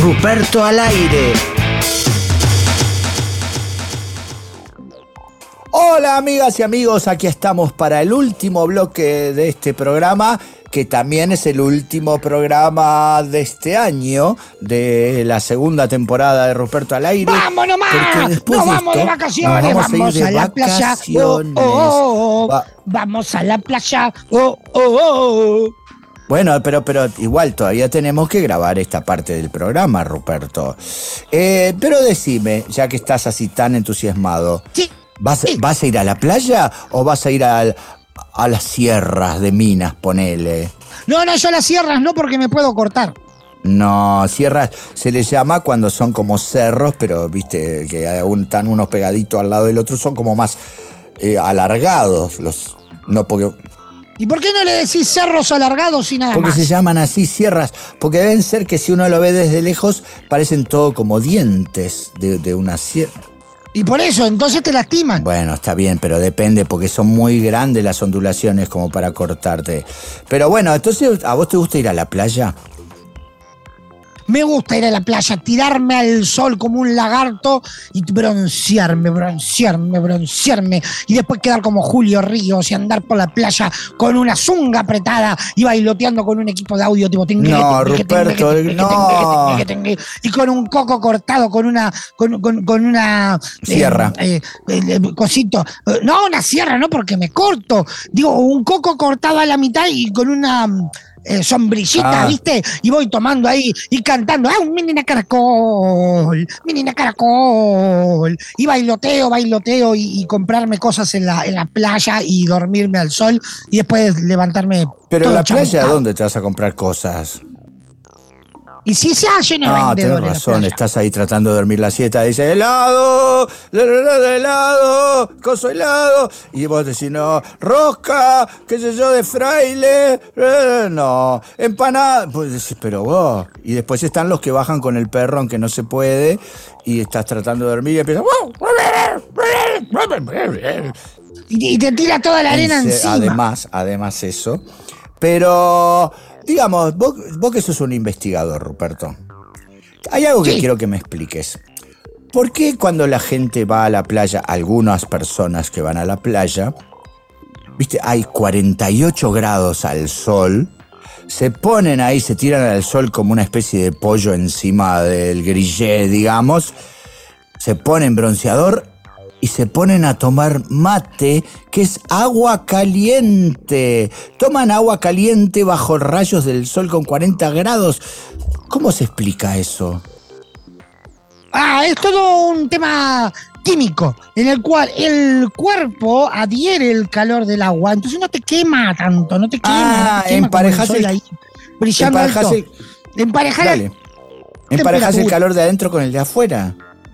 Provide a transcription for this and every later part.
Ruperto al aire. Hola amigas y amigos, aquí estamos para el último bloque de este programa, que también es el último programa de este año, de la segunda temporada de Ruperto al aire. ¡Vamos nomás! ¡Nos vamos de vacaciones! ¡Vamos a la playa! ¡Vamos a la playa! Bueno, pero igual todavía tenemos que grabar esta parte del programa, Ruperto. Pero decime, ya que estás así tan entusiasmado, Sí. ¿vas a ir a la playa o vas a ir a las sierras de Minas, ponele? No, yo las sierras no, porque me puedo cortar. No, sierras se les llama cuando son como cerros, pero viste que están unos pegaditos al lado del otro, son como más alargados. No porque... ¿Y por qué no le decís cerros alargados y nada Porque más? se llaman así sierras, porque deben ser que si uno lo ve desde lejos parecen todo como dientes de una sierra. Y por eso, entonces te lastiman. Bueno, está bien, pero depende, porque son muy grandes las ondulaciones como para cortarte. Pero bueno, entonces, ¿a vos te gusta ir a la playa? Me gusta ir a la playa, tirarme al sol como un lagarto y broncearme. Y después quedar como Julio Ríos y andar por la playa con una zunga apretada y bailoteando con un equipo de audio tipo... No, Ruperto, no. Y con un coco cortado, con una Sierra. Cosito. No, una sierra, no, porque me corto. Digo, un coco cortado a la mitad y con una... sombrillita, ¿viste? Y voy tomando ahí y cantando, ¡ah, un menina caracol! Y bailoteo y comprarme cosas en la playa y dormirme al sol y después levantarme. Pero en la playa, chamucado. ¿dónde te vas a comprar cosas? Y si se hace no No, tenés vendedores. razón, estás ahí tratando de dormir la siesta, dice helado, helado, coso helado, y vos decís, no, rosca, qué sé yo, de fraile, no, empanada, pues decís, pero vos, y después están los que bajan con el perro, aunque no se puede, y estás tratando de dormir y empiezas, Y te tira toda la arena encima. Además eso, pero... Digamos, vos que sos un investigador, Ruperto, hay algo que quiero que me expliques. ¿Por qué cuando la gente va a la playa, algunas personas que van a la playa, viste, hay 48 grados al sol, se ponen ahí, se tiran al sol como una especie de pollo encima del grillé, digamos, se ponen bronceador y se ponen a tomar mate, que es agua caliente? Toman agua caliente bajo rayos del sol con 40 grados. ¿Cómo se explica eso? Es todo un tema químico en el cual el cuerpo adhiere el calor del agua, entonces no te quema tanto, no te quema. Emparejás el sol ahí brillando alto. Emparejás el calor de adentro con el de afuera.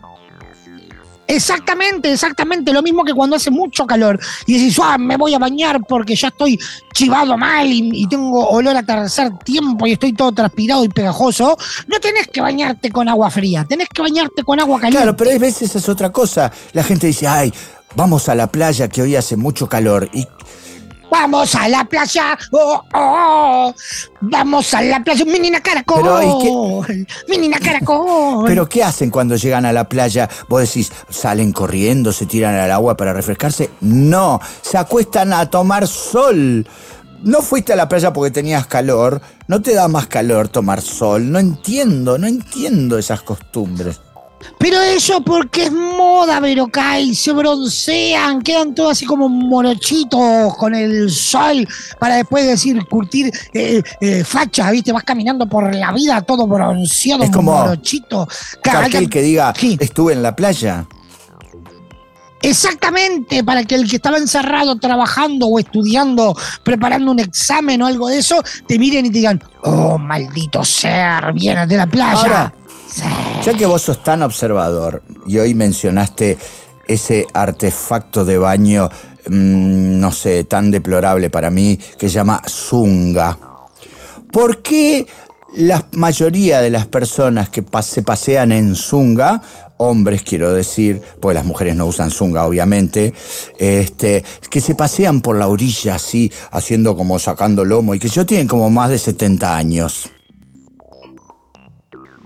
Exactamente, lo mismo que cuando hace mucho calor y decís, me voy a bañar porque ya estoy chivado mal y tengo olor a tercer tiempo y estoy todo transpirado y pegajoso. No tenés que bañarte con agua fría, tenés que bañarte con agua caliente. Claro, pero a veces es otra cosa. La gente dice, vamos a la playa que hoy hace mucho calor. Y vamos a la playa, vamos a la playa, menina caracol, menina caracol. ¿Pero qué hacen cuando llegan a la playa? Vos decís, ¿salen corriendo, se tiran al agua para refrescarse? No, se acuestan a tomar sol. No fuiste a la playa porque tenías calor, no te da más calor tomar sol. No entiendo esas costumbres. Pero eso porque es moda, Verocay, se broncean, quedan todos así como morochitos con el sol, para después decir, curtir facha, ¿viste? Vas caminando por la vida todo bronceado, es como morochito. Aquel que diga, estuve en la playa. Exactamente, para que el que estaba encerrado trabajando o estudiando, preparando un examen o algo de eso, te miren y te digan, maldito ser, vienes de la playa. Ahora, ya que vos sos tan observador y hoy mencionaste ese artefacto de baño, no sé, tan deplorable para mí, que se llama zunga, ¿por qué la mayoría de las personas que se pasean en zunga, hombres quiero decir, pues las mujeres no usan zunga obviamente, que se pasean por la orilla así, haciendo como sacando lomo y que tienen como más de 70 años?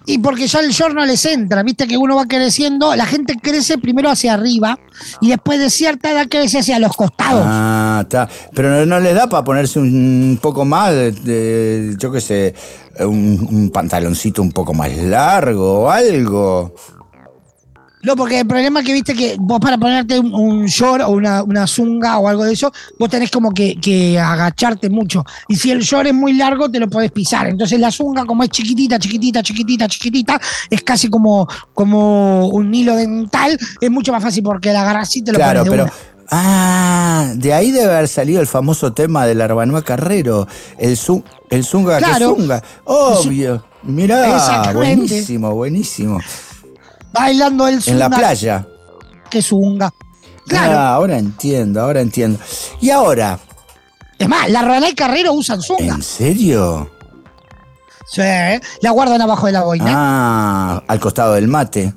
Y porque ya el short no les entra, viste que uno va creciendo, la gente crece primero hacia arriba y después de cierta edad crece hacia los costados. Ah, está. Pero no les da para ponerse un poco más, yo qué sé, un pantaloncito un poco más largo o algo. No, porque el problema es que viste que vos para ponerte un short o una zunga o algo de eso, vos tenés como que agacharte mucho. Y si el short es muy largo, te lo podés pisar. Entonces la zunga, como es chiquitita, es casi como un hilo dental, es mucho más fácil porque la agarrás y te lo pones de una. De ahí debe haber salido el famoso tema del Arbanua Carrero, el zunga claro. que zunga. Obvio. Mirá, buenísimo. Bailando el zunga. En la playa. Que zunga. Claro. Ahora entiendo. Y ahora. Es más, la Arbanua y Carrero usan zunga. ¿En serio? Sí, la guardan abajo de la boina. Al costado del mate.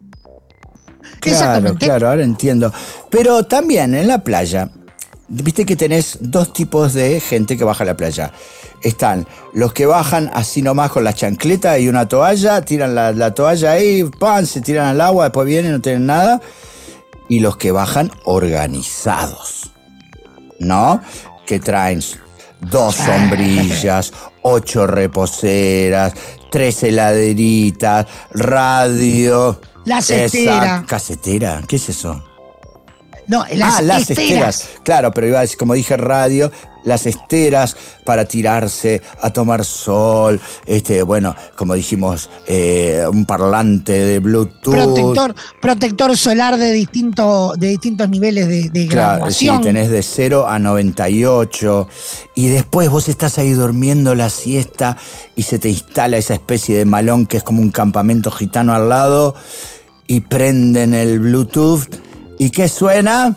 Exactamente. Claro, ahora entiendo. Pero también en la playa, viste que tenés dos tipos de gente que baja a la playa. Están los que bajan así nomás con la chancleta y una toalla, tiran la toalla ahí, ¡pam!, se tiran al agua, después vienen, no tienen nada. Y los que bajan organizados, ¿no? Que traen 2 sombrillas, 8 reposeras, 3 heladeritas, radio. La cestera. ¿Casetera? ¿Qué es eso? No, las esteras. Claro, pero iba a decir, como dije, radio, las esteras para tirarse a tomar sol, como dijimos, un parlante de Bluetooth. Protector solar de distintos niveles de graduación. Sí, tenés de 0 a 98. Y después vos estás ahí durmiendo la siesta y se te instala esa especie de malón que es como un campamento gitano al lado y prenden el Bluetooth. ¿Y qué suena?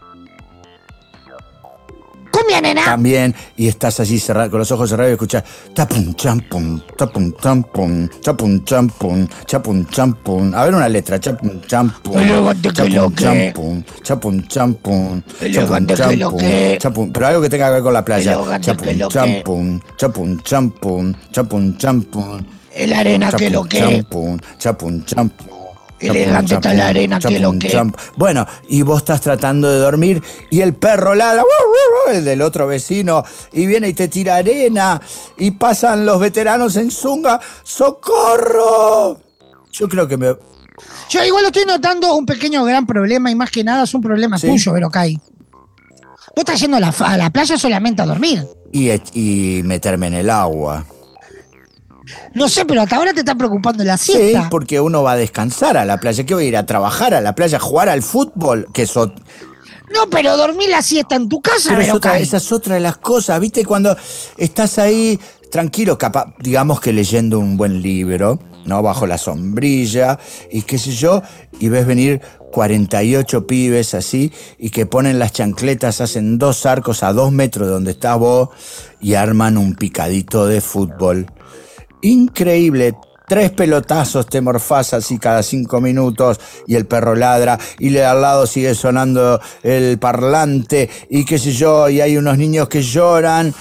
¡Cumbia, nena! También, y estás allí cerrado, con los ojos cerrados y escuchás tapum champum, tapum champum, chapum champum, chapum champum. A ver una letra, chapum champum, chapum champum, chapum champum, chapum champum, chapum. Pero algo que tenga que ver con la playa. Chapum champum, chapum champum, chapum champum. El arena que lo que. Chapum champum. Elegante está la arena que lo que. Bueno, y vos estás tratando de dormir y el perro ladra, el del otro vecino, y viene y te tira arena, y pasan los veteranos en zunga. ¡Socorro! Yo creo que Yo igual estoy notando un pequeño gran problema, y más que nada es un problema tuyo, Verocay. Vos estás yendo a la playa solamente a dormir. Y meterme en el agua. No sé, pero hasta ahora te está preocupando la siesta. Sí, porque uno va a descansar a la playa. ¿Qué voy a ir a trabajar a la playa, a jugar al fútbol? No, pero dormir la siesta en tu casa, pero esa es otra de las cosas. ¿Viste? Cuando estás ahí tranquilo, capaz, digamos que leyendo un buen libro, ¿no? Bajo la sombrilla y qué sé yo, y ves venir 48 pibes así y que ponen las chancletas, hacen 2 arcos a 2 metros de donde estás vos y arman un picadito de fútbol. Increíble, 3 pelotazos te morfás así cada 5 minutos y el perro ladra y al lado sigue sonando el parlante y qué sé yo, y hay unos niños que lloran.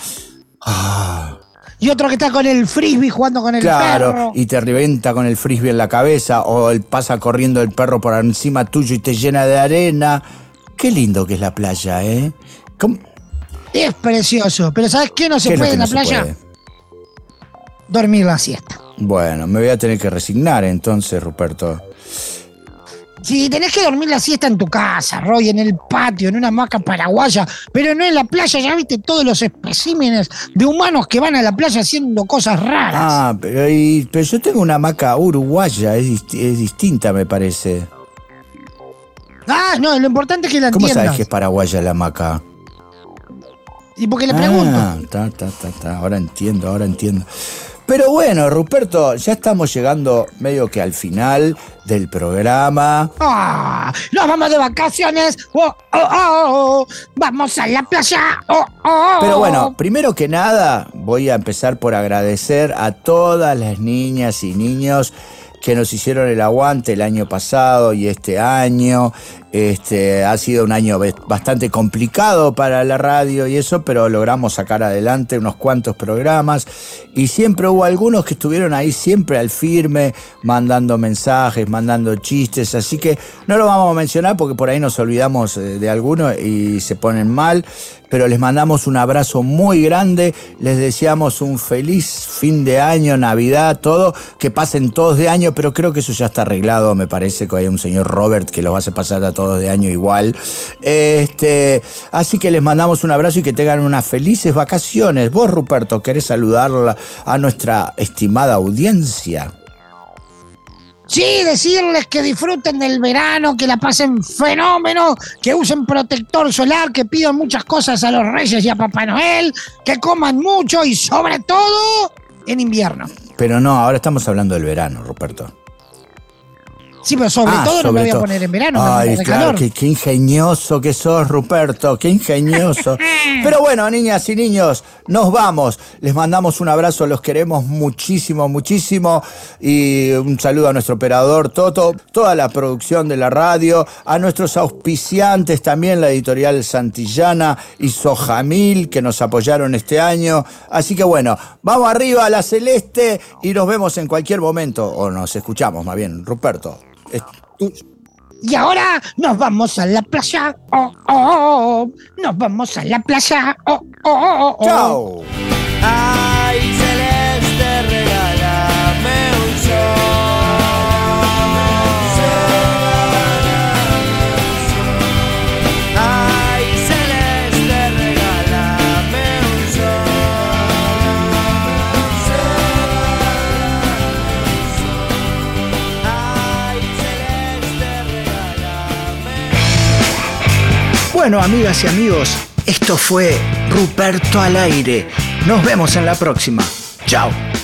Y otro que está con el frisbee jugando con el perro. Claro, y te revienta con el frisbee en la cabeza o pasa corriendo el perro por encima tuyo y te llena de arena. Qué lindo que es la playa, ¿eh? Es precioso, pero ¿sabes qué no se puede en la playa? Dormir la siesta. Bueno, me voy a tener que resignar entonces, Ruperto. Si tenés que dormir la siesta en tu casa, Roy, en el patio, en una hamaca paraguaya, pero no en la playa, ya viste todos los especímenes de humanos que van a la playa haciendo cosas raras. Pero yo tengo una hamaca uruguaya, es distinta, me parece. No, lo importante es que la entiendas. ¿Cómo sabes que es paraguaya la hamaca? ¿Y por qué le pregunto? Ahora entiendo. Pero bueno, Ruperto, ya estamos llegando medio que al final del programa. ¡Nos vamos de vacaciones! ¡Vamos a la playa! Pero bueno, primero que nada voy a empezar por agradecer a todas las niñas y niños que nos hicieron el aguante el año pasado y este año. Ha sido un año bastante complicado para la radio y eso, pero logramos sacar adelante unos cuantos programas y siempre hubo algunos que estuvieron ahí siempre al firme, mandando mensajes, mandando chistes, así que no lo vamos a mencionar porque por ahí nos olvidamos de algunos y se ponen mal, pero les mandamos un abrazo muy grande, les deseamos un feliz fin de año, Navidad, todo, que pasen todos de año, pero creo que eso ya está arreglado, me parece que hay un señor Robert que los hace pasar a todos de año igual. Así que les mandamos un abrazo y que tengan unas felices vacaciones. Vos, Ruperto, ¿querés saludarla a nuestra estimada audiencia? Sí, decirles que disfruten del verano, que la pasen fenómeno, que usen protector solar, que pidan muchas cosas a los Reyes y a Papá Noel, que coman mucho y sobre todo en invierno. Pero no, ahora estamos hablando del verano, Ruperto. Sí, pero sobre todo no me voy a poner en verano. Ay, claro, qué ingenioso que sos, Ruperto, qué ingenioso. Pero bueno, niñas y niños, nos vamos. Les mandamos un abrazo, los queremos muchísimo, muchísimo. Y un saludo a nuestro operador Toto, toda la producción de la radio, a nuestros auspiciantes también, la editorial Santillana y Sojamil, que nos apoyaron este año. Así que bueno, vamos arriba a la Celeste y nos vemos en cualquier momento, o nos escuchamos más bien, Ruperto. Y ahora nos vamos a la playa. Nos vamos a la playa. Chao. Ay, Celeste, regálame un Ay, Celeste, regálame un Bueno, amigas y amigos, esto fue Ruperto al aire. Nos vemos en la próxima. Chao.